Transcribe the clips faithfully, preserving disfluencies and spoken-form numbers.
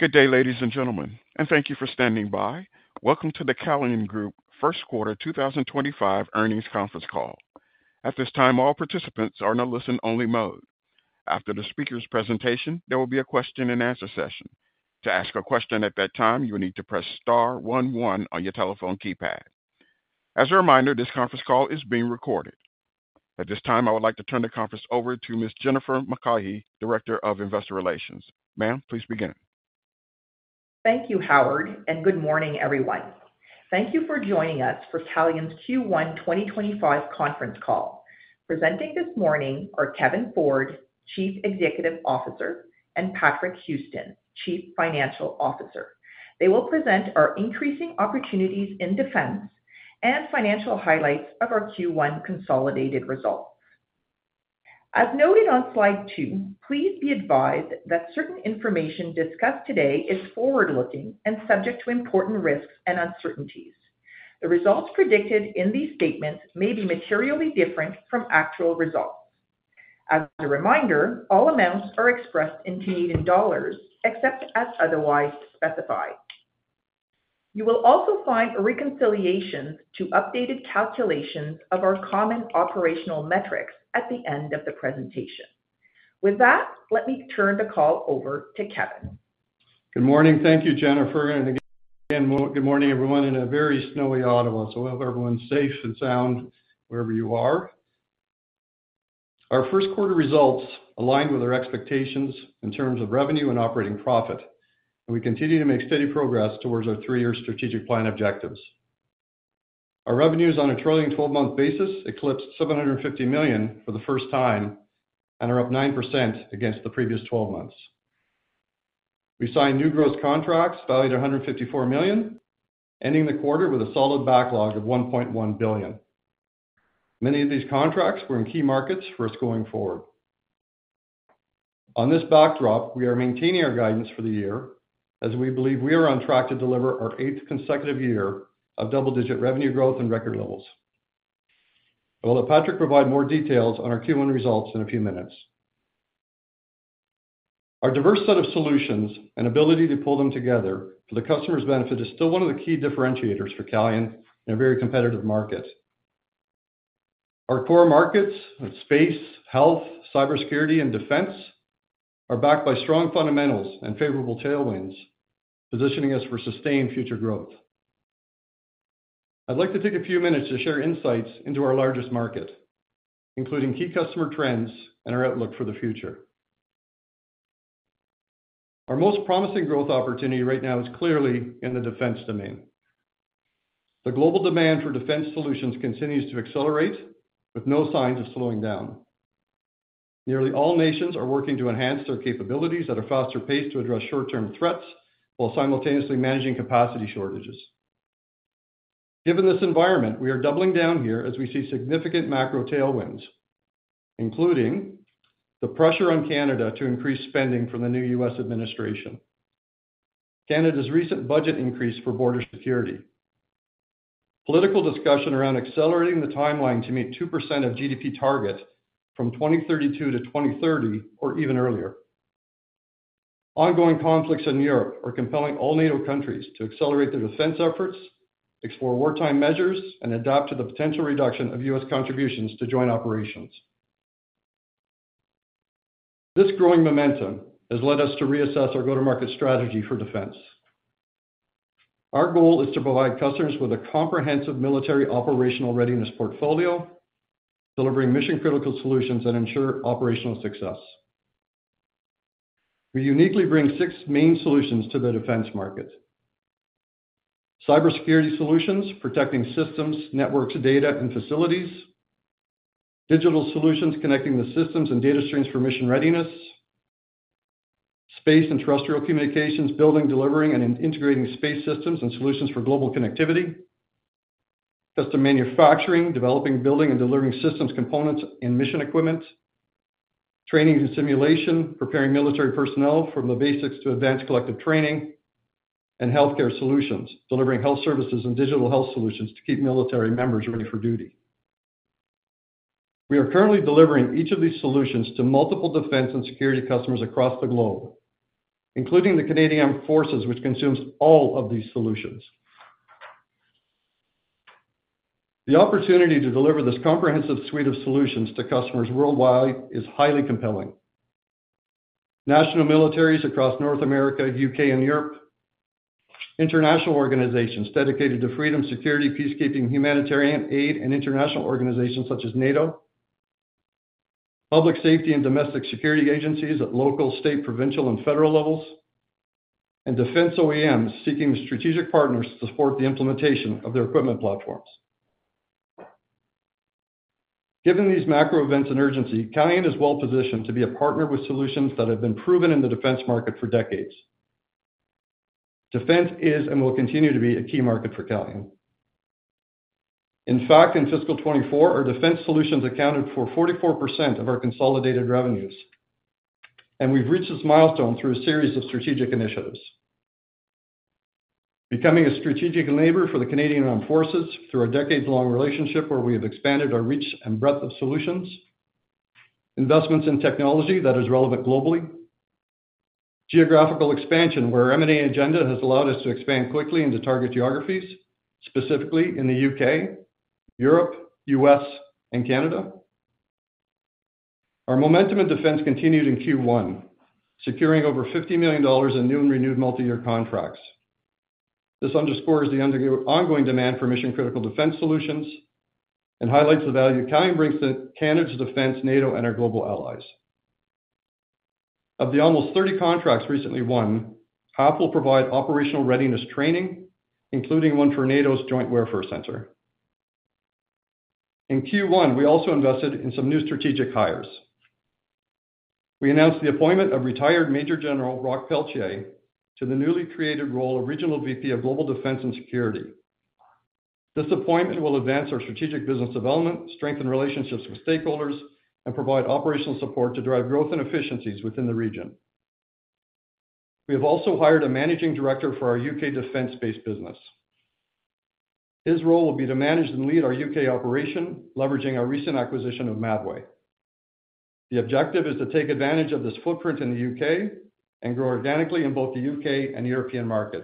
Good day, ladies and gentlemen, and thank you for standing by. Welcome to the Calian Group First Quarter twenty twenty-five Earnings Conference Call. At this time, all participants are in a listen-only mode. After the speaker's presentation, there will be a question-and-answer session. To ask a question at that time, you will need to press star one one on your telephone keypad. As a reminder, this conference call is being recorded. At this time, I would like to turn the conference over to Miz Jennifer McCaughey, Director of Investor Relations. Ma'am, please begin. Thank you, Howard, and good morning, everyone. Thank you for joining us for Calian's Q one twenty twenty-five conference call. Presenting this morning are Kevin Ford, Chief Executive Officer, and Patrick Houston, Chief Financial Officer. They will present our increasing opportunities in defense and financial highlights of our Q one consolidated results. As noted on slide two, please be advised that certain information discussed today is forward-looking and subject to important risks and uncertainties. The results predicted in these statements may be materially different from actual results. As a reminder, all amounts are expressed in Canadian dollars except as otherwise specified. You will also find reconciliations to updated calculations of our common operational metrics at the end of the presentation. With that, let me turn the call over to Kevin. Good morning. Thank you, Jennifer. And again, good morning, everyone, in a very snowy Ottawa. So I hope everyone's safe and sound wherever you are. Our first quarter results aligned with our expectations in terms of revenue and operating profit. And we continue to make steady progress towards our three-year strategic plan objectives. Our revenues on a trailing twelve-month basis eclipsed seven hundred fifty million dollars for the first time and are up nine percent against the previous twelve months. We signed new gross contracts valued at one hundred fifty-four million dollars, ending the quarter with a solid backlog of one point one billion dollars. Many of these contracts were in key markets for us going forward. On this backdrop, we are maintaining our guidance for the year as we believe we are on track to deliver our eighth consecutive year of double-digit revenue growth and record levels. I will let Patrick provide more details on our Q one results in a few minutes. Our diverse set of solutions and ability to pull them together for the customer's benefit is still one of the key differentiators for Calian in a very competitive market. Our core markets of space, health, cybersecurity, and defense are backed by strong fundamentals and favorable tailwinds, positioning us for sustained future growth. I'd like to take a few minutes to share insights into our largest market, including key customer trends and our outlook for the future. Our most promising growth opportunity right now is clearly in the defense domain. The global demand for defense solutions continues to accelerate with no signs of slowing down. Nearly all nations are working to enhance their capabilities at a faster pace to address short-term threats while simultaneously managing capacity shortages. Given this environment, we are doubling down here as we see significant macro tailwinds, including the pressure on Canada to increase spending from the new U S administration, Canada's recent budget increase for border security, political discussion around accelerating the timeline to meet two percent of G D P target from twenty thirty-two to twenty thirty or even earlier. Ongoing conflicts in Europe are compelling all NATO countries to accelerate their defense efforts, explore wartime measures, and adapt to the potential reduction of U S contributions to joint operations. This growing momentum has led us to reassess our go-to-market strategy for defense. Our goal is to provide customers with a comprehensive military operational readiness portfolio, delivering mission-critical solutions that ensure operational success. We uniquely bring six main solutions to the defense market. Cybersecurity solutions, protecting systems, networks, data, and facilities. Digital solutions, connecting the systems and data streams for mission readiness. Space and terrestrial communications, building, delivering, and integrating space systems and solutions for global connectivity. Custom manufacturing, developing, building, and delivering systems, components, and mission equipment. Training and simulation, preparing military personnel from the basics to advanced collective training. And healthcare solutions, delivering health services and digital health solutions to keep military members ready for duty. We are currently delivering each of these solutions to multiple defense and security customers across the globe, including the Canadian Armed Forces, which consumes all of these solutions. The opportunity to deliver this comprehensive suite of solutions to customers worldwide is highly compelling. National militaries across North America, U K, and Europe, international organizations dedicated to freedom, security, peacekeeping, humanitarian aid, and international organizations such as NATO, public safety and domestic security agencies at local, state, provincial, and federal levels, and defense O E Ms seeking strategic partners to support the implementation of their equipment platforms. Given these macro events and urgency, Calian is well positioned to be a partner with solutions that have been proven in the defense market for decades. Defense is and will continue to be a key market for Calian. In fact, in fiscal twenty-four, our defense solutions accounted for forty-four percent of our consolidated revenues, and we've reached this milestone through a series of strategic initiatives. Becoming a strategic enabler for the Canadian Armed Forces through our decades-long relationship where we have expanded our reach and breadth of solutions, investments in technology that is relevant globally, geographical expansion where our M and A agenda has allowed us to expand quickly into target geographies, specifically in the U K, Europe, U S, and Canada. Our momentum in defense continued in Q one, securing over fifty million dollars in new and renewed multi-year contracts. This underscores the ongoing demand for mission-critical defense solutions and highlights the value Calian brings to Canada's defense, NATO, and our global allies. Of the almost thirty contracts recently won, half will provide operational readiness training, including one for NATO's Joint Warfare Center. In Q one, we also invested in some new strategic hires. We announced the appointment of retired Major General Roch Pelletier to the newly created role of Regional V P of Global Defense and Security. This appointment will advance our strategic business development, strengthen relationships with stakeholders, and provide operational support to drive growth and efficiencies within the region. We have also hired a managing director for our U K defense-based business. His role will be to manage and lead our U K operation, leveraging our recent acquisition of Mabway. The objective is to take advantage of this footprint in the U K and grow organically in both the U K and European markets.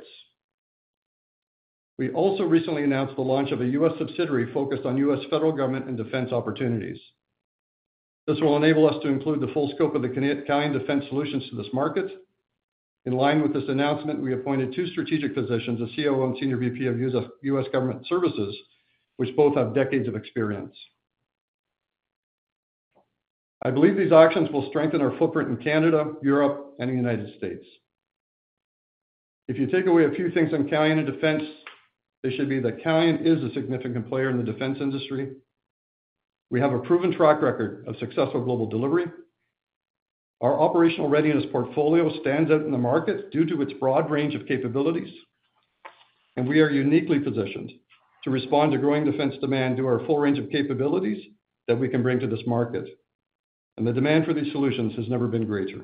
We also recently announced the launch of a U S subsidiary focused on U S federal government and defense opportunities. This will enable us to include the full scope of the Calian Defense Solutions to this market. In line with this announcement, we appointed two strategic positions, a C O O and Senior V P of U S Government Services, which both have decades of experience. I believe these actions will strengthen our footprint in Canada, Europe, and the United States. If you take away a few things on Calian and defense, they should be that Calian is a significant player in the defense industry. We have a proven track record of successful global delivery. Our operational readiness portfolio stands out in the market due to its broad range of capabilities, and we are uniquely positioned to respond to growing defense demand due to our full range of capabilities that we can bring to this market. And the demand for these solutions has never been greater.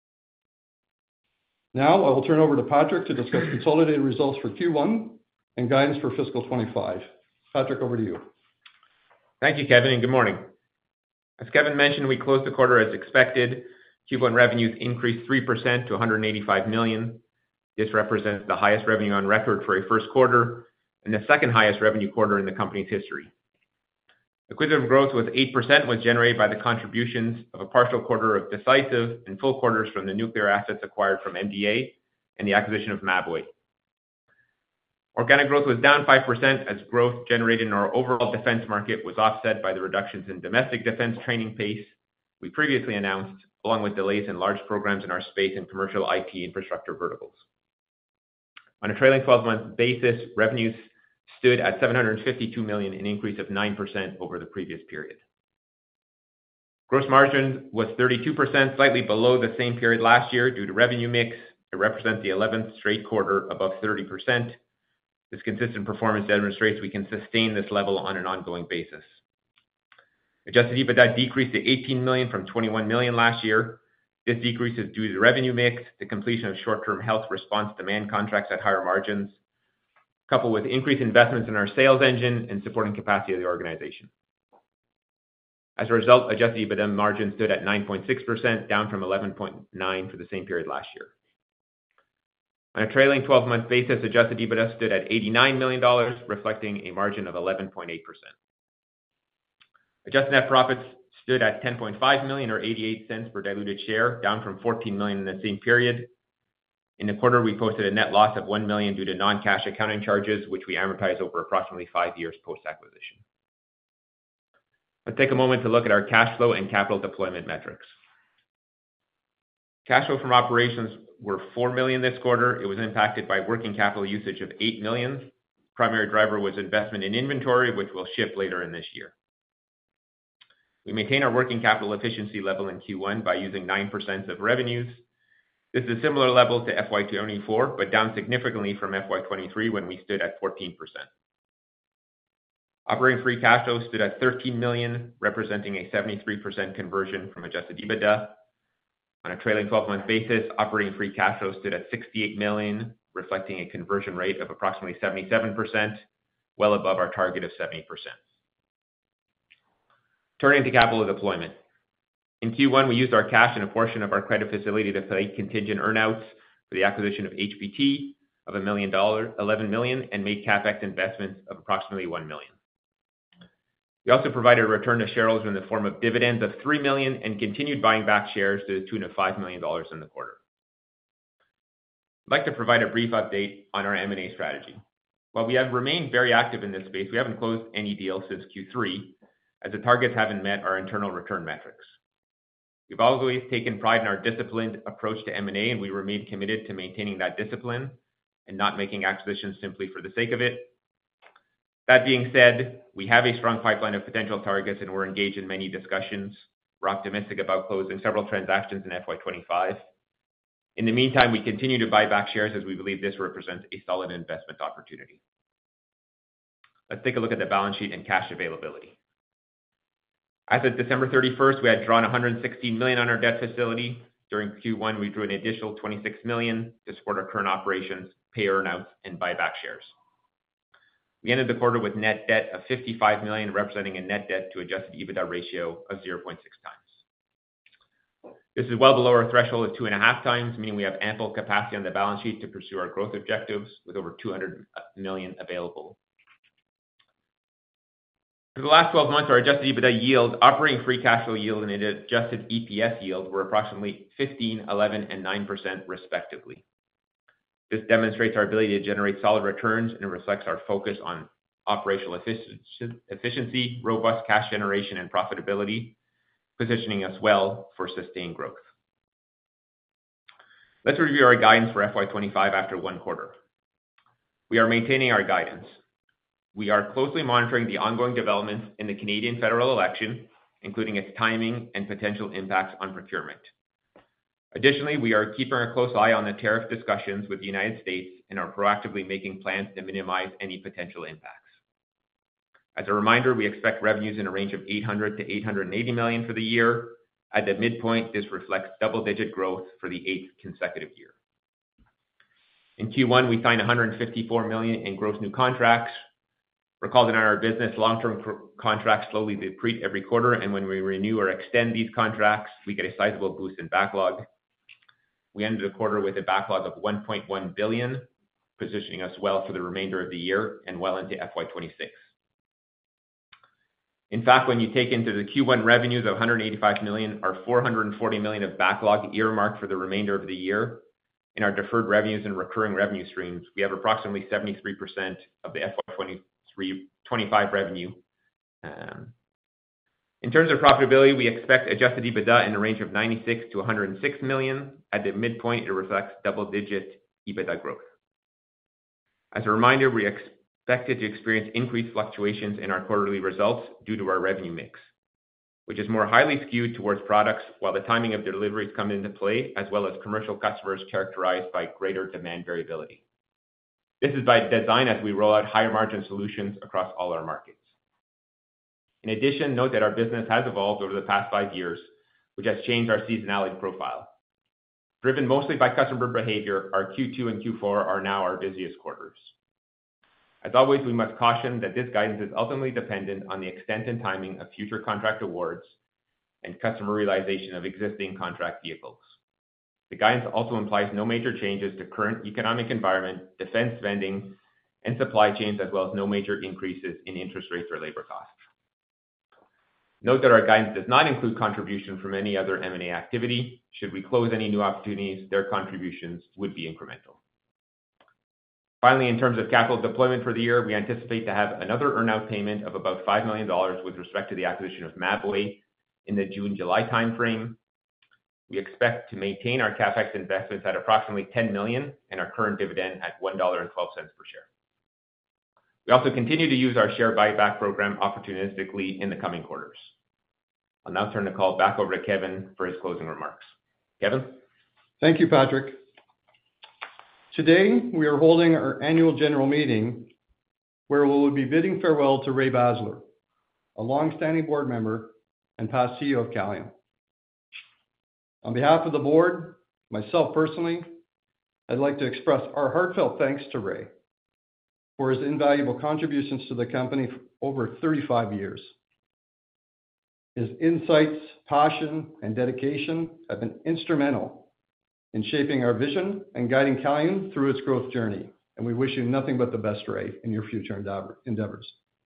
Now I will turn over to Patrick to discuss consolidated results for Q one and guidance for fiscal twenty-five. Patrick, over to you. Thank you, Kevin, and good morning. As Kevin mentioned, we closed the quarter as expected. Q one revenues increased three percent to one hundred eighty-five million dollars. This represents the highest revenue on record for a first quarter and the second highest revenue quarter in the company's history. Acquisitive growth was eight percent was generated by the contributions of a partial quarter of Decisive and full quarters from the nuclear assets acquired from M D A and the acquisition of Mabway. Organic growth was down five percent as growth generated in our overall defense market was offset by the reductions in domestic defense training pace we previously announced, along with delays in large programs in our space and commercial I T infrastructure verticals. On a trailing twelve-month basis, revenues stood at seven hundred fifty-two million dollars, an increase of nine percent over the previous period. Gross margin was thirty-two percent, slightly below the same period last year due to revenue mix. It represents the eleventh straight quarter above thirty percent. This consistent performance demonstrates we can sustain this level on an ongoing basis. Adjusted EBITDA decreased to eighteen million dollars from twenty-one million dollars last year. This decrease is due to the revenue mix, the completion of short-term health response demand contracts at higher margins, coupled with increased investments in our sales engine and supporting capacity of the organization. As a result, adjusted EBITDA margin stood at nine point six percent, down from eleven point nine percent for the same period last year. On a trailing twelve-month basis, adjusted EBITDA stood at eighty-nine million dollars, reflecting a margin of eleven point eight percent. Adjusted net profits stood at ten point five million dollars or eighty-eight cents per diluted share, down from fourteen million dollars in the same period. In the quarter, we posted a net loss of one million dollars due to non-cash accounting charges, which we amortize over approximately five years post-acquisition. Let's take a moment to look at our cash flow and capital deployment metrics. Cash flow from operations were four million dollars this quarter. It was impacted by working capital usage of eight million dollars. Primary driver was investment in inventory, which will ship later in this year. We maintain our working capital efficiency level in Q one by using nine percent of revenues. This is a similar level to F Y twenty-four, but down significantly from F Y twenty-three when we stood at fourteen percent. Operating free cash flow stood at thirteen million dollars, representing a seventy-three percent conversion from adjusted EBITDA. On a trailing twelve-month basis, operating free cash flow stood at sixty-eight million dollars, reflecting a conversion rate of approximately seventy-seven percent, well above our target of seventy percent. Turning to capital deployment. In Q one, we used our cash and a portion of our credit facility to pay contingent earnouts for the acquisition of H B T of eleven million dollars, and made CapEx investments of approximately one million dollars. We also provided a return to shareholders in the form of dividends of three million dollars and continued buying back shares to the tune of five million dollars in the quarter. I'd like to provide a brief update on our M and A strategy. While we have remained very active in this space, we haven't closed any deals since Q three, as the targets haven't met our internal return metrics. We've always taken pride in our disciplined approach to M and A, and we remain committed to maintaining that discipline and not making acquisitions simply for the sake of it. That being said, we have a strong pipeline of potential targets, and we're engaged in many discussions. We're optimistic about closing several transactions in F Y twenty-five. In the meantime, we continue to buy back shares as we believe this represents a solid investment opportunity. Let's take a look at the balance sheet and cash availability. As of December thirty-first, we had drawn one hundred sixteen million dollars on our debt facility. During Q one, we drew an additional twenty-six million dollars to support our current operations, pay earnouts, and buy back shares. We ended the quarter with net debt of fifty-five million dollars, representing a net debt to adjusted EBITDA ratio of zero point six times. This is well below our threshold of two point five times, meaning we have ample capacity on the balance sheet to pursue our growth objectives with over two hundred million dollars available. For the last twelve months, our adjusted EBITDA yield, operating free cash flow yield, and adjusted E P S yield were approximately fifteen, eleven, and nine percent respectively. This demonstrates our ability to generate solid returns and reflects our focus on operational efficiency, robust cash generation, and profitability, positioning us well for sustained growth. Let's review our guidance for F Y twenty-five after one quarter. We are maintaining our guidance. We are closely monitoring the ongoing developments in the Canadian federal election, including its timing and potential impacts on procurement. Additionally, we are keeping a close eye on the tariff discussions with the United States and are proactively making plans to minimize any potential impacts. As a reminder, we expect revenues in a range of eight hundred to eight hundred eighty million for the year. At the midpoint, this reflects double-digit growth for the eighth consecutive year. In Q one, we signed one hundred fifty-four million in gross new contracts. Recall that in our business, long-term contracts slowly deplete every quarter, and when we renew or extend these contracts, we get a sizable boost in backlog. We ended the quarter with a backlog of one point one billion, positioning us well for the remainder of the year and well into F Y twenty-six. In fact, when you take into the Q one revenues of one hundred eighty-five million, our four hundred forty million of backlog earmarked for the remainder of the year, in our deferred revenues and recurring revenue streams, we have approximately seventy-three percent of the F Y twenty-five revenue. Um, in terms of profitability, we expect adjusted EBITDA in the range of ninety-six to one hundred six million. At the midpoint, it reflects double-digit EBITDA growth. As a reminder, we expected to experience increased fluctuations in our quarterly results due to our revenue mix, which is more highly skewed towards products, while the timing of deliveries come into play, as well as commercial customers characterized by greater demand variability. This is by design as we roll out higher margin solutions across all our markets. In addition, note that our business has evolved over the past five years, which has changed our seasonality profile. Driven mostly by customer behavior, our Q two and Q four are now our busiest quarters. As always, we must caution that this guidance is ultimately dependent on the extent and timing of future contract awards and customer realization of existing contract vehicles. The guidance also implies no major changes to current economic environment, defense spending, and supply chains, as well as no major increases in interest rates or labor costs. Note that our guidance does not include contribution from any other M and A activity. Should we close any new opportunities, their contributions would be incremental. Finally, in terms of capital deployment for the year, we anticipate to have another earnout payment of about five million dollars with respect to the acquisition of Mabway in the June-July timeframe. We expect to maintain our CapEx investments at approximately ten million dollars and our current dividend at one dollar and twelve cents per share. We also continue to use our share buyback program opportunistically in the coming quarters. I'll now turn the call back over to Kevin for his closing remarks. Kevin? Thank you, Patrick. Today, we are holding our annual general meeting where we will be bidding farewell to Ray Basler, a long-standing board member and past C E O of Calian. On behalf of the board, myself personally, I'd like to express our heartfelt thanks to Ray for his invaluable contributions to the company for over thirty-five years. His insights, passion, and dedication have been instrumental in shaping our vision and guiding Calian through its growth journey, and we wish you nothing but the best, Ray, in your future endeavors.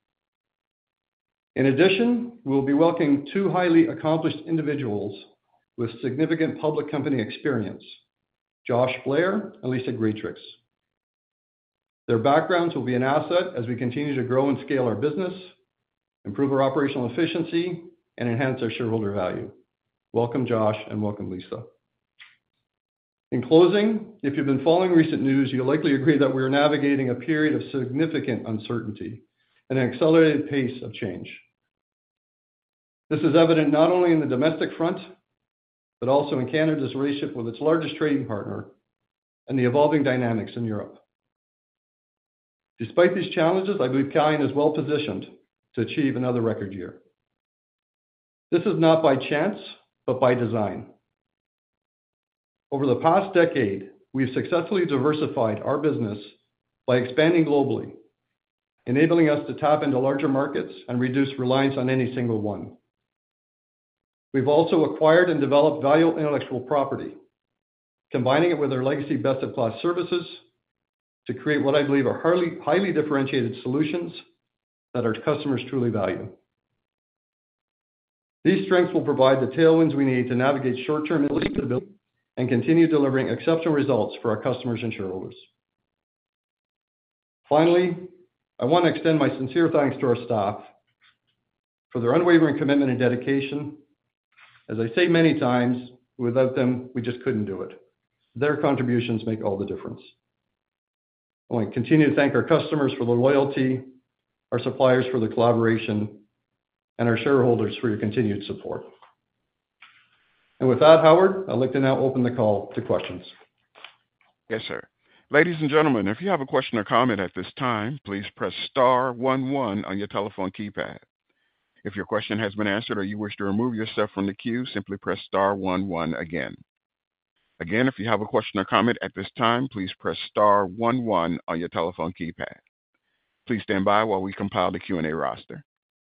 In addition, we'll be welcoming two highly accomplished individuals with significant public company experience, Josh Blair and Lisa Greatrix. Their backgrounds will be an asset as we continue to grow and scale our business, improve our operational efficiency, and enhance our shareholder value. Welcome, Josh, and welcome, Lisa. In closing, if you've been following recent news, you'll likely agree that we are navigating a period of significant uncertainty and an accelerated pace of change. This is evident not only in the domestic front, but also in Canada's relationship with its largest trading partner and the evolving dynamics in Europe. Despite these challenges, I believe Calian is well positioned to achieve another record year. This is not by chance, but by design. Over the past decade, we've successfully diversified our business by expanding globally, enabling us to tap into larger markets and reduce reliance on any single one. We've also acquired and developed valuable intellectual property, combining it with our legacy best-of-class services to create what I believe are highly, highly differentiated solutions that our customers truly value. These strengths will provide the tailwinds we need to navigate short-term instability and continue delivering exceptional results for our customers and shareholders. Finally, I want to extend my sincere thanks to our staff for their unwavering commitment and dedication. As I say many times, without them, we just couldn't do it. Their contributions make all the difference. I want to continue to thank our customers for their loyalty, our suppliers for the collaboration, and our shareholders for your continued support. And with that, Howard, I'd like to now open the call to questions. Yes, sir. Ladies and gentlemen, if you have a question or comment at this time, please press star one one on your telephone keypad. If your question has been answered or you wish to remove yourself from the queue, simply press star one one again. Again, if you have a question or comment at this time, please press star one one on your telephone keypad. Please stand by while we compile the Q and A roster.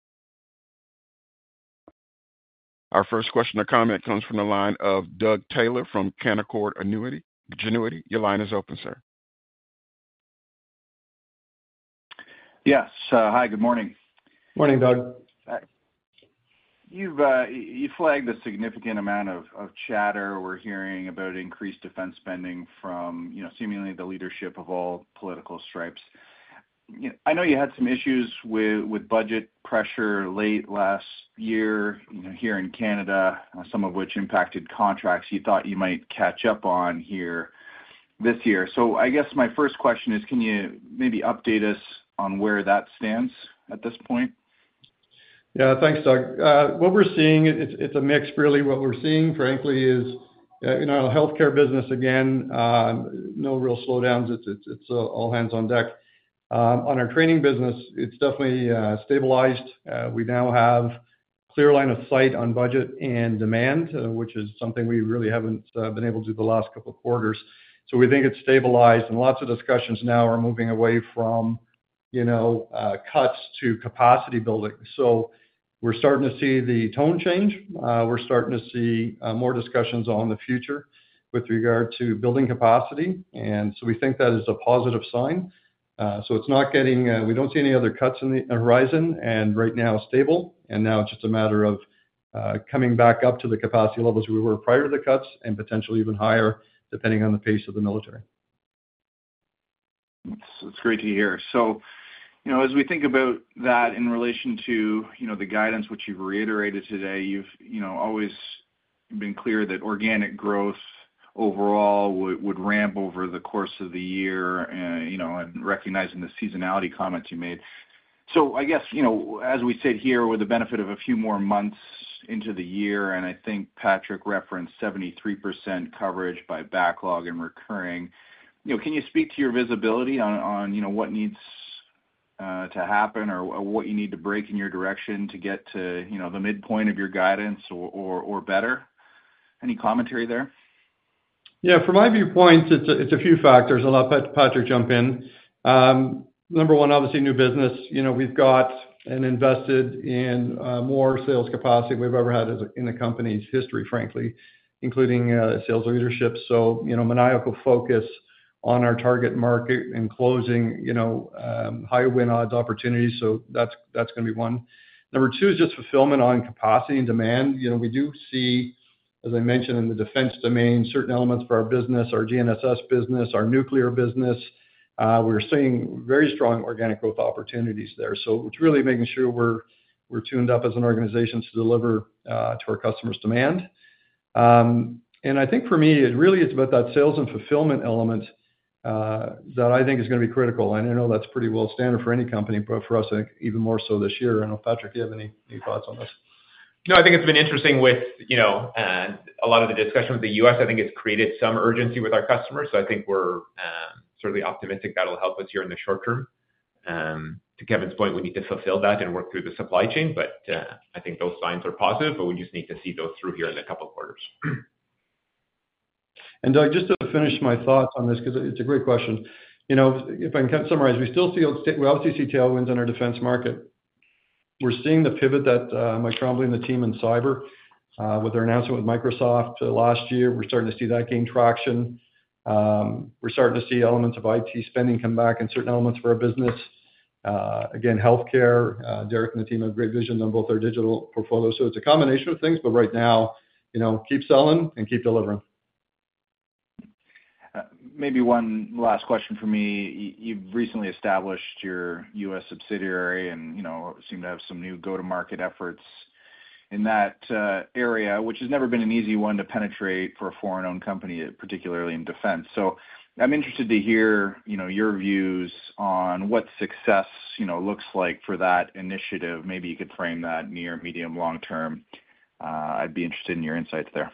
Our first question or comment comes from the line of Doug Taylor from Canaccord Genuity. Your line is open, sir. Yes. Uh, hi, good morning. Morning, Doug. Uh, you've uh, you flagged a significant amount of, of chatter. We're hearing about increased defense spending from, you know, seemingly the leadership of all political stripes. You know, I know you had some issues with, with budget pressure late last year, you know, here in Canada, uh, some of which impacted contracts you thought you might catch up on here this year. So I guess my first question is, can you maybe update us on where that stands at this point? Yeah, thanks, Doug. Uh, what we're seeing, it's, it's a mix, really. What we're seeing, frankly, is uh, in our healthcare business, again, uh, no real slowdowns. It's, it's, it's uh, all hands on deck. Um, on our training business, it's definitely uh, stabilized. Uh, we now have clear line of sight on budget and demand, uh, which is something we really haven't uh, been able to do the last couple of quarters. So we think it's stabilized, and lots of discussions now are moving away from, you know, uh, cuts to capacity building. So we're starting to see the tone change. Uh, we're starting to see uh, more discussions on the future. with regard to building capacity, and so we think that is a positive sign. Uh, so it's not getting, uh, we don't see any other cuts in the horizon, and right now stable, and now it's just a matter of uh, coming back up to the capacity levels we were prior to the cuts and potentially even higher, depending on the pace of the military. It's, it's great to hear. So, you know, as we think about that in relation to, you know, the guidance which you've reiterated today, you've, you know, always been clear that organic growth overall would, would ramp over the course of the year, uh, you know, and recognizing the seasonality comments you made. So I guess, you know, as we sit here with the benefit of a few more months into the year, and I think Patrick referenced seventy-three percent coverage by backlog and recurring, you know, can you speak to your visibility on, on you know, what needs uh, to happen or, or what you need to break in your direction to get to, you know, the midpoint of your guidance or, or, or better? Any commentary there? Yeah, from my viewpoint, it's a, it's a few factors. I'll let Pat, Patrick jump in. Um, number one, obviously new business. You know, we've got and invested in uh, more sales capacity we've ever had as a, in the company's history, frankly, including uh, sales leadership. So, you know, maniacal focus on our target market and closing, you know, um, high win odds opportunities. So that's that's going to be one. Number two is just fulfillment on capacity and demand. You know, we do see, as I mentioned, in the defense domain, certain elements for our business, our G N S S business, our nuclear business, uh, we're seeing very strong organic growth opportunities there. So it's really making sure we're we're tuned up as an organization to deliver uh, to our customers' demand. Um, and I think for me, it really is about that sales and fulfillment element uh, that I think is going to be critical. And I know that's pretty well standard for any company, but for us, I think even more so this year. I don't know, Patrick, do you have any, any thoughts on this? No, I think it's been interesting with, you know, uh, a lot of the discussion with the U S. I think it's created some urgency with our customers. So I think we're um, certainly optimistic that'll help us here in the short term. Um, to Kevin's point, we need to fulfill that and work through the supply chain. But uh, I think those signs are positive, but we just need to see those through here in a couple of quarters. And Doug, just to finish my thoughts on this, because it's a great question. You know, if I can kind of summarize, we still see, we obviously see tailwinds in our defense market. We're seeing the pivot that uh, Mike Trombley and the team in cyber, uh, with their announcement with Microsoft uh, last year, we're starting to see that gain traction. Um, we're starting to see elements of I T spending come back in certain elements of our business. Uh, again, healthcare, uh, Derek and the team have great vision on both our digital portfolio. So it's a combination of things, but right now, you know, keep selling and keep delivering. Uh, maybe one last question for me. You've recently established your U S subsidiary and, you know, seem to have some new go-to-market efforts in that uh, area, which has never been an easy one to penetrate for a foreign-owned company, particularly in defense. So I'm interested to hear, you know, your views on what success, you know, looks like for that initiative. Maybe you could frame that near, medium, long term. Uh, I'd be interested in your insights there.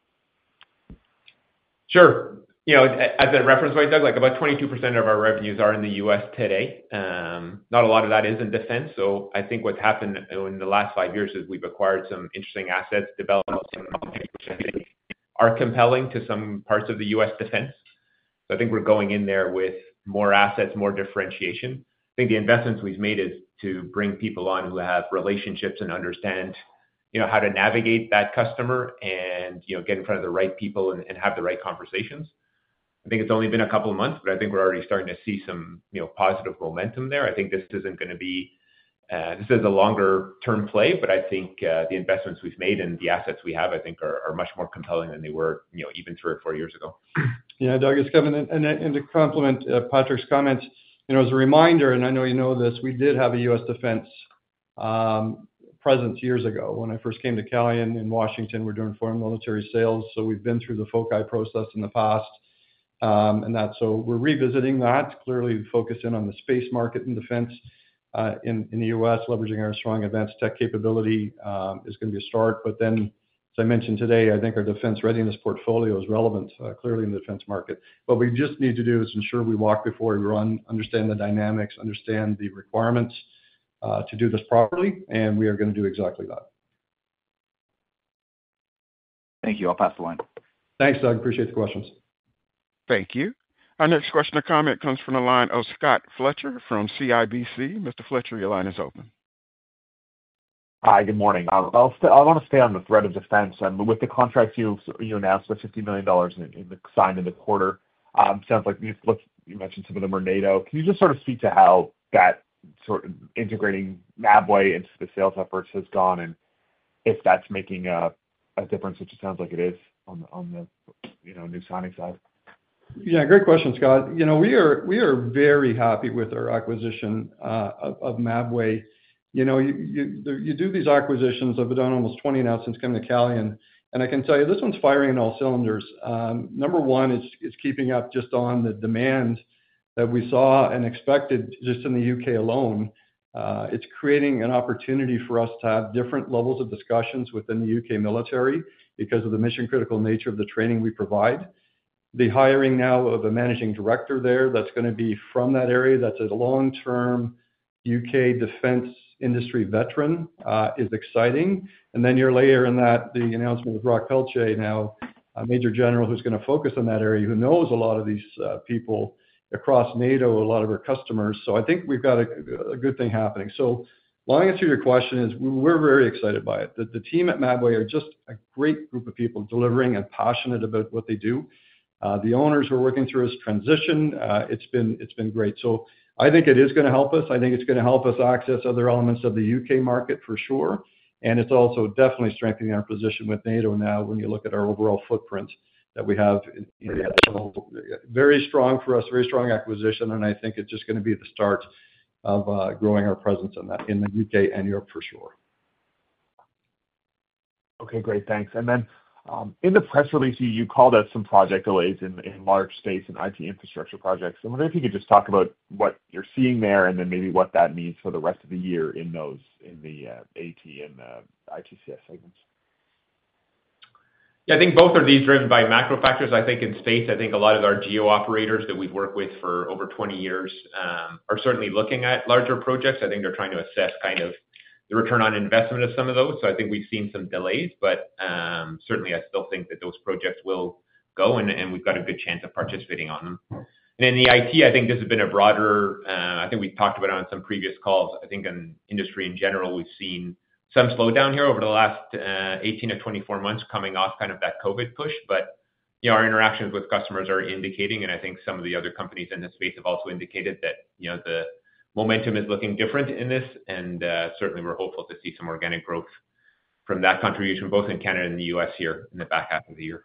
Sure. You know, as a reference point, Doug, like about twenty-two percent of our revenues are in the U S today. Um, not a lot of that is in defense. So I think what's happened in the last five years is we've acquired some interesting assets, developed some which I think are compelling to some parts of the U S defense. So I think we're going in there with more assets, more differentiation. I think the investments we've made is to bring people on who have relationships and understand, you know, how to navigate that customer and, you know, get in front of the right people and, and have the right conversations. I think it's only been a couple of months, but I think we're already starting to see some, you know, positive momentum there. I think this isn't going to be, uh, this is a longer term play, but I think uh, the investments we've made and the assets we have, I think are, are much more compelling than they were, you know, even three or four years ago. Yeah, Doug, it's Kevin, and, and, and to complement uh, Patrick's comments, you know, as a reminder, and I know you know this, we did have a U S defense um, presence years ago. When I first came to Calian in Washington, we're doing foreign military sales, so we've been through the FOCI process in the past. Um, and that, so we're revisiting that, clearly focus in on the space market and defense uh, in, in the U S, leveraging our strong advanced tech capability um, is going to be a start. But then, as I mentioned today, I think our defense readiness portfolio is relevant, uh, clearly in the defense market. What we just need to do is ensure we walk before we run, understand the dynamics, understand the requirements uh, to do this properly, and we are going to do exactly that. Thank you. I'll pass the line. Thanks, Doug. Appreciate the questions. Thank you. Our next question or comment comes from the line of Scott Fletcher from C I B C. Mister Fletcher, your line is open. Hi, good morning. Um, I'll st- I want to stay on the thread of defense. Um, with the contracts you you announced, the fifty million dollars in, in the signed in the quarter, um, sounds like you, look, you mentioned some of them are NATO. Can you just sort of speak to how that sort of integrating Mabway into the sales efforts has gone, and if that's making a, a difference, which it sounds like it is on the on the you know new signing side? Yeah, great question, Scott. You know, we are we are very happy with our acquisition uh, of, of Mabway. You know, you, you you do these acquisitions. I've done almost twenty now since coming to Calian, and I can tell you this one's firing on all cylinders. Um, number one, it's it's keeping up just on the demand that we saw and expected just in the U K alone. Uh, it's creating an opportunity for us to have different levels of discussions within the U K military because of the mission critical nature of the training we provide. The hiring now of a managing director there that's going to be from that area, that's a long-term U K defense industry veteran, uh, is exciting. And then you're later in that, the announcement with Rock Pelche now, a major general who's going to focus on that area, who knows a lot of these uh, people across NATO, a lot of our customers. So I think we've got a, a good thing happening. So long answer to your question is we're very excited by it. The, the team at Mabway are just a great group of people delivering and passionate about what they do. Uh, the owners who are working through this transition, uh, it's been it's been great. So I think it is going to help us. I think it's going to help us access other elements of the U K market for sure. And it's also definitely strengthening our position with NATO now when you look at our overall footprint that we have. In, in, so very strong for us, very strong acquisition. And I think it's just going to be the start of uh, growing our presence in that in the U K and Europe for sure. Okay, great, thanks. And then Um, in the press release, you, you called out some project delays in, in large space and I T infrastructure projects. I wonder if you could just talk about what you're seeing there and then maybe what that means for the rest of the year in those, in the uh, A T and uh, I T C S segments. Yeah, I think both are these driven by macro factors. I think in space, I think a lot of our geo operators that we've worked with for over twenty years um, are certainly looking at larger projects. I think they're trying to assess kind of the return on investment of some of those. So I think we've seen some delays, but um, certainly I still think that those projects will go and, and we've got a good chance of participating on them. And in the I T, I think this has been a broader, uh, I think we talked about it on some previous calls. I think in industry in general, we've seen some slowdown here over the last uh, eighteen to twenty-four months coming off kind of that COVID push. But you know, our interactions with customers are indicating, and I think some of the other companies in this space have also indicated that, you know, the momentum is looking different in this, and uh, certainly we're hopeful to see some organic growth from that contribution, both in Canada and the U S here in the back half of the year.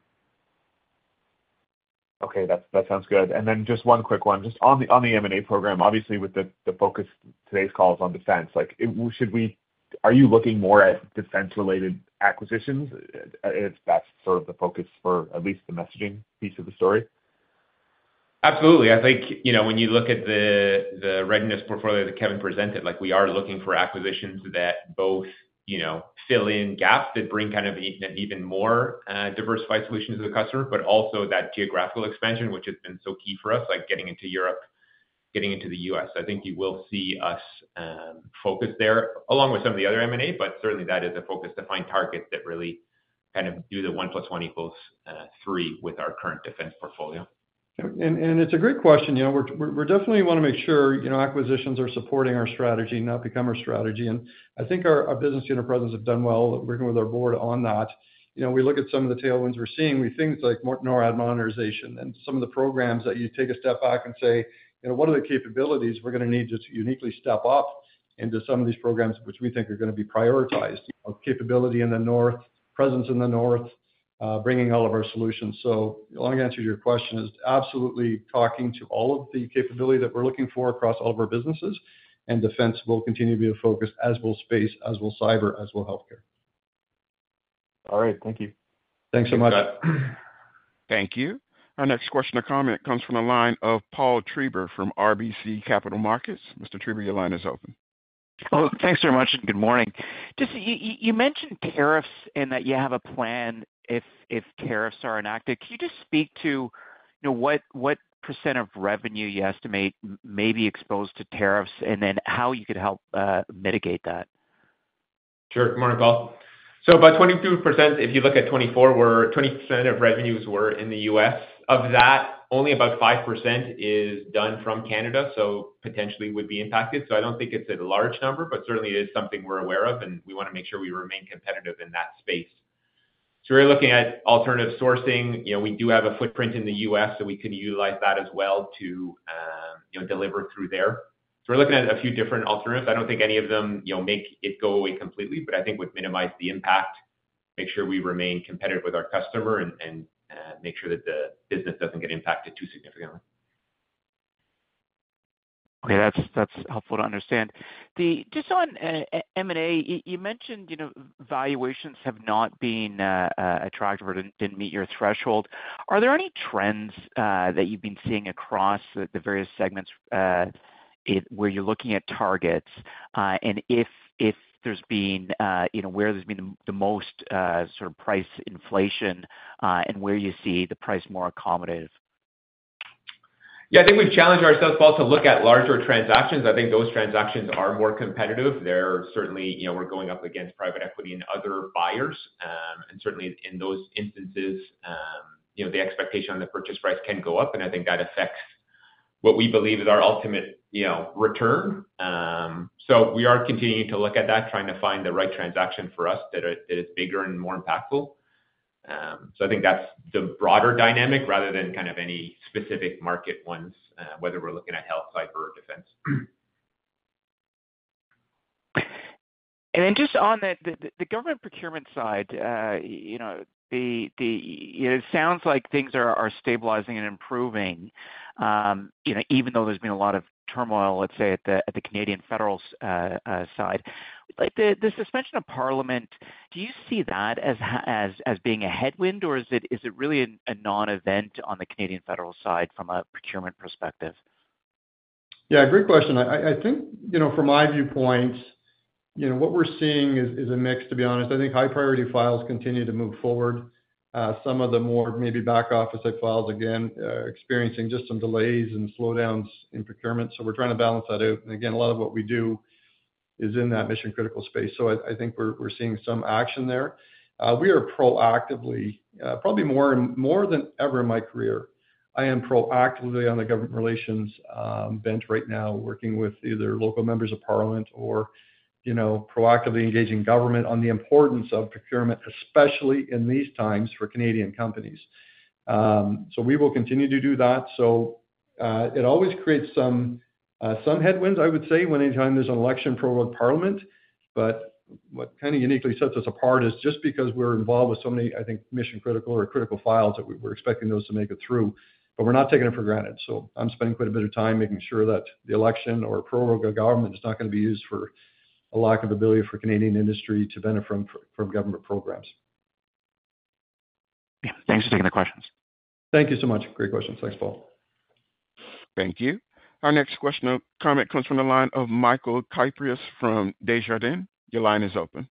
Okay, that that sounds good. And then just one quick one, just on the on the M and A program. Obviously, with the, the focus today's call is on defense. Like, it, should we? Are you looking more at defense-related acquisitions? If that's sort of the focus for at least the messaging piece of the story. Absolutely. I think, you know, when you look at the the readiness portfolio that Kevin presented, like we are looking for acquisitions that both, you know, fill in gaps that bring kind of an even more uh, diversified solutions to the customer, but also that geographical expansion, which has been so key for us, like getting into Europe, getting into the U S. I think you will see us um, focus there along with some of the other M and A, but certainly that is a focus to find targets that really kind of do the one plus one equals uh, three with our current defense portfolio. And, and it's a great question. You know, we're, we're, we're definitely want to make sure, you know, acquisitions are supporting our strategy, not become our strategy. And I think our, our business unit presidents have done well working with our board on that. You know, we look at some of the tailwinds we're seeing, we things like NORAD modernization and some of the programs that you take a step back and say, you know, what are the capabilities we're going to need to uniquely step up into some of these programs, which we think are going to be prioritized. You know, capability in the north, presence in the north, Uh, bringing all of our solutions. So the long answer to your question is absolutely talking to all of the capability that we're looking for across all of our businesses, and defense will continue to be a focus, as will space, as will cyber, as will healthcare. All right. Thank you. Thanks so much. Thank you. Our next question or comment comes from the line of Paul Treiber from R B C Capital Markets. Mister Treiber, your line is open. Oh, thanks very much, and good morning. Just you, you mentioned tariffs and that you have a plan if if tariffs are enacted. Can you just speak to, you know, what what percent of revenue you estimate may be exposed to tariffs, and then how you could help uh, mitigate that? Sure. Good morning, Paul. So about twenty-two percent, if you look at twenty-four, were twenty percent of revenues were in the U S. Of that, only about five percent is done from Canada, so potentially would be impacted. So I don't think it's a large number, but certainly it is something we're aware of, and we want to make sure we remain competitive in that space. So we're looking at alternative sourcing. You know, we do have a footprint in the U S, so we could utilize that as well to, um, you know, deliver through there. So we're looking at a few different alternatives. I don't think any of them, you know, make it go away completely, but I think would minimize the impact, make sure we remain competitive with our customer, and, and uh, make sure that the business doesn't get impacted too significantly. Okay, that's that's helpful to understand. The just on uh, M and A, you, you mentioned you know valuations have not been uh, uh, attractive or didn't, didn't meet your threshold. Are there any trends uh, that you've been seeing across the, the various segments uh, it, where you're looking at targets, uh, and if if there's been uh, you know where there's been the, the most uh, sort of price inflation, uh, and where you see the price more accommodative? Yeah, I think we've challenged ourselves, Paul, to look at larger transactions. I think those transactions are more competitive. They're certainly, you know, we're going up against private equity and other buyers. Um, and certainly in those instances, um, you know, the expectation on the purchase price can go up. And I think that affects what we believe is our ultimate, you know, return. Um, so we are continuing to look at that, trying to find the right transaction for us that, are, that is bigger and more impactful. Um, so I think that's the broader dynamic rather than kind of any specific market ones, uh, whether we're looking at health, cyber, or defense. And then just on the, the, the government procurement side, uh, you know, the the you know, it sounds like things are, are stabilizing and improving. Um, you know, even though there's been a lot of turmoil, let's say at the at the Canadian federal uh, uh, side, like the, the suspension of Parliament, do you see that as as as being a headwind, or is it is it really a, a non-event on the Canadian federal side from a procurement perspective? Yeah, great question. I, I think you know from my viewpoint, you know what we're seeing is, is a mix. To be honest, I think high priority files continue to move forward. Uh, some of the more maybe back office type files, again, uh, experiencing just some delays and slowdowns in procurement. So we're trying to balance that out. And again, a lot of what we do is in that mission critical space. So I, I think we're, we're seeing some action there. Uh, we are proactively, uh, probably more, more than ever in my career, I am proactively on the government relations um, bench right now, working with either local members of parliament or you know, proactively engaging government on the importance of procurement, especially in these times for Canadian companies. Um, so we will continue to do that. So uh, it always creates some uh, some headwinds, I would say, when anytime there's an election prorogued parliament. But what kind of uniquely sets us apart is just because we're involved with so many, I think, mission critical or critical files that we, we're expecting those to make it through. But we're not taking it for granted. So I'm spending quite a bit of time making sure that the election or prorogued government is not going to be used for a lack of ability for Canadian industry to benefit from, from government programs. Yeah, thanks for taking the questions. Thank you so much. Great questions. Thanks, Paul. Thank you. Our next question or comment comes from the line of Michael Kypreos from Desjardins. Your line is open.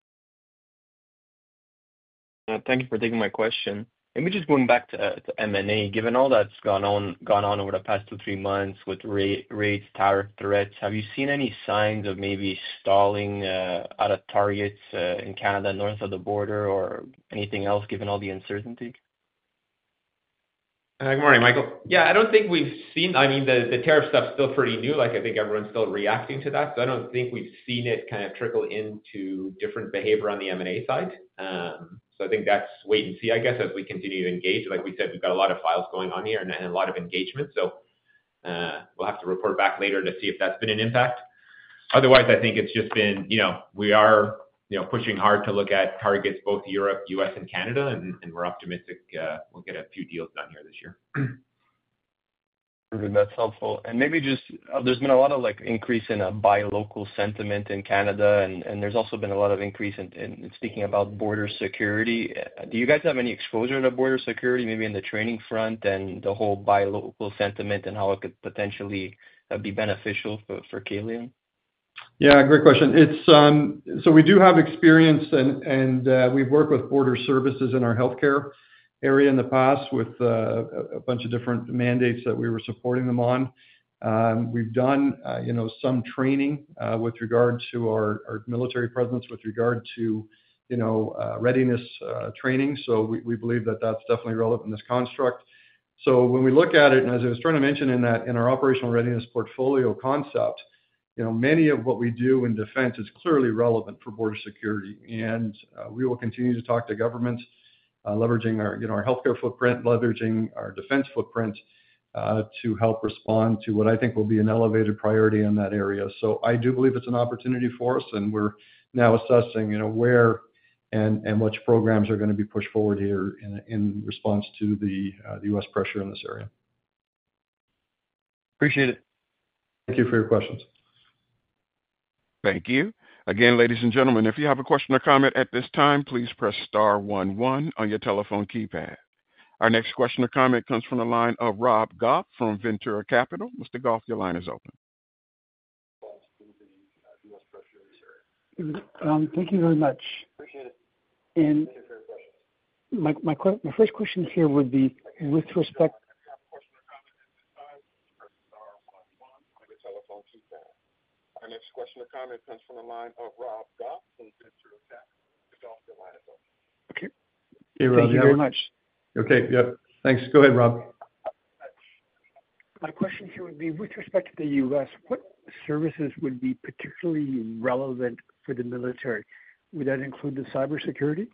Uh, thank you for taking my question. Maybe just going back to, uh, to M and A, given all that's gone on gone on over the past two, three months with rate, rates, tariff threats, have you seen any signs of maybe stalling uh, out of targets uh, in Canada north of the border or anything else given all the uncertainty? Uh, good morning, Michael. Yeah, I don't think we've seen, I mean, the, the tariff stuff's still pretty new. Like, I think everyone's still reacting to that. So I don't think we've seen it kind of trickle into different behavior on the M and A side. Um, so I think that's wait and see, I guess, as we continue to engage. Like we said, we've got a lot of files going on here and, and a lot of engagement. So uh, we'll have to report back later to see if that's been an impact. Otherwise, I think it's just been, you know, we are, you know, pushing hard to look at targets, both Europe, U S, and Canada, and, and we're optimistic uh, we'll get a few deals done here this year. That's helpful. And maybe just, uh, there's been a lot of like increase in a buy local sentiment in Canada, and, and there's also been a lot of increase in, in speaking about border security. Do you guys have any exposure to border security, maybe in the training front and the whole buy local sentiment and how it could potentially uh, be beneficial for, for Calian? Yeah, great question. It's um, so we do have experience, and and uh, we've worked with border services in our healthcare area in the past with uh, a bunch of different mandates that we were supporting them on. Um, we've done, uh, you know, some training uh, with regard to our, our military presence, with regard to, you know, uh, readiness uh, training. So we, we believe that that's definitely relevant in this construct. So when we look at it, and as I was trying to mention in that in our operational readiness portfolio concept, you know, many of what we do in defense is clearly relevant for border security, and uh, we will continue to talk to government, uh, leveraging our you know our healthcare footprint, leveraging our defense footprint uh, to help respond to what I think will be an elevated priority in that area. So I do believe it's an opportunity for us, and we're now assessing you know where and and which programs are going to be pushed forward here in, in response to the, uh, the U S pressure in this area. Appreciate it. Thank you for your questions. Thank you. Again, ladies and gentlemen, if you have a question or comment at this time, please press star one one on your telephone keypad. Our next question or comment comes from the line of Rob Goff from Ventura Capital. Mister Goff, your line is open. Um, thank you very much. Appreciate it. And my, my, my first question here would be with respect. Our next question or comment comes from the line of Rob Goff from Ventura Capital. Your line is open. Okay. Hey, Rob, thank you yeah. very much. Okay. Yep. Thanks. Go ahead, Rob. My question here would be with respect to the U S, what services would be particularly relevant for the military? Would that include the cybersecurity?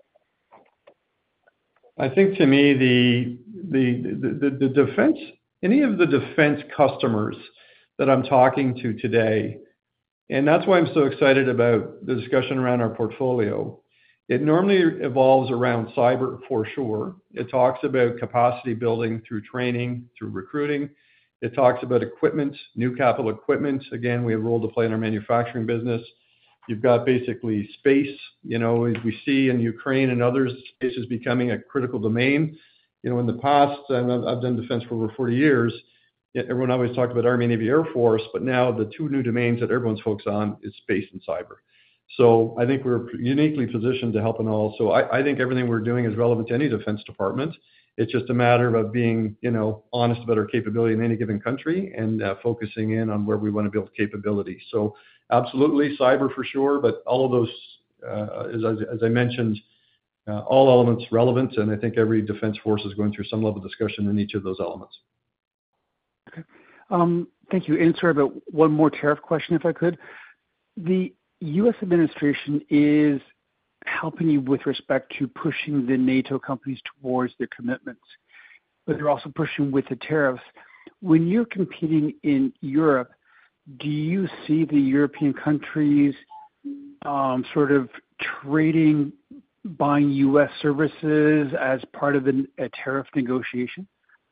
I think to me, the, the, the, the defense, any of the defense customers that I'm talking to today, and that's why I'm so excited about the discussion around our portfolio. It normally evolves around cyber for sure. It talks about capacity building through training, through recruiting. It talks about equipment, new capital equipment. Again, we have a role to play in our manufacturing business. You've got basically space, you know, as we see in Ukraine and others, space is becoming a critical domain. You know, in the past, and I've, I've done defense for over forty years, everyone always talked about Army, Navy, Air Force, but now the two new domains that everyone's focused on is space and cyber. So I think we're uniquely positioned to help in all. So I, I think everything we're doing is relevant to any defense department. It's just a matter of being, you know, honest about our capability in any given country and uh, focusing in on where we want to build capability. So absolutely, cyber for sure, but all of those, uh, as, as I mentioned, uh, all elements relevant, and I think every defense force is going through some level of discussion in each of those elements. Okay. Um, thank you. And sorry about one more tariff question, if I could. The U S administration is helping you with respect to pushing the NATO companies towards their commitments, but they're also pushing with the tariffs. When you're competing in Europe, do you see the European countries um, sort of trading, buying U S services as part of a, a tariff negotiation?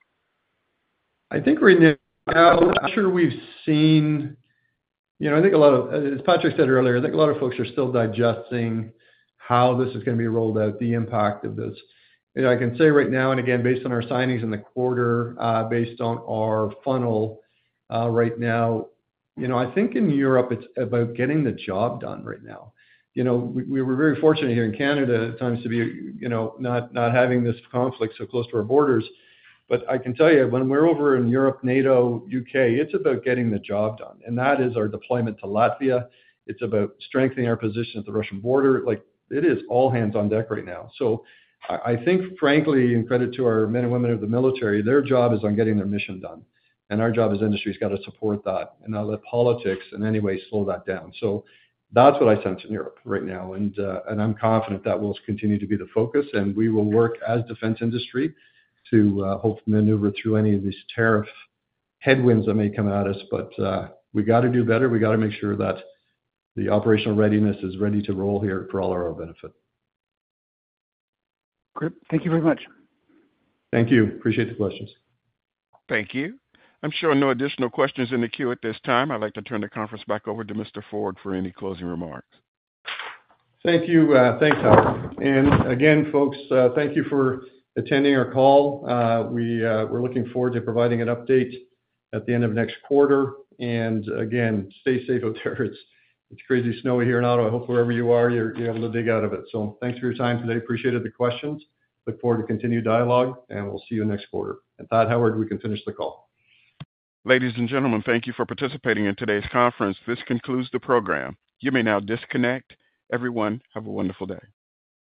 I think right now, I'm not sure we've seen, you know, I think a lot of, as Patrick said earlier, I think a lot of folks are still digesting how this is going to be rolled out, the impact of this. You know, I can say right now, and again, based on our signings in the quarter, uh, based on our funnel uh, right now, you know, I think in Europe, it's about getting the job done right now. You know, we, we were very fortunate here in Canada at times to be, you know, not, not having this conflict so close to our borders. But I can tell you, when we're over in Europe, NATO, U K, it's about getting the job done. And that is our deployment to Latvia. It's about strengthening our position at the Russian border. Like, it is all hands on deck right now. So I, I think, frankly, in credit to our men and women of the military, their job is on getting their mission done. And our job as industry has got to support that and not let politics in any way slow that down. So that's what I sense in Europe right now. And, uh, and I'm confident that will continue to be the focus. And we will work as defense industry to uh, hope to maneuver through any of these tariff headwinds that may come at us. But uh, we got to do better. We got to make sure that the operational readiness is ready to roll here for all our benefit. Great. Thank you very much. Thank you. Appreciate the questions. Thank you. I'm sure no additional questions in the queue at this time. I'd like to turn the conference back over to Mister Ford for any closing remarks. Thank you. Uh, thanks, Howard. And again, folks, uh, thank you for attending our call. Uh, we, uh, we're looking forward to providing an update at the end of next quarter. And again, stay safe out there. It's, it's crazy snowy here in Ottawa. I hope wherever you are, you're, you're able to dig out of it. So thanks for your time today. Appreciated the questions. Look forward to continued dialogue, and we'll see you next quarter. And Todd, Howard, we can finish the call. Ladies and gentlemen, thank you for participating in today's conference. This concludes the program. You may now disconnect. Everyone, have a wonderful day.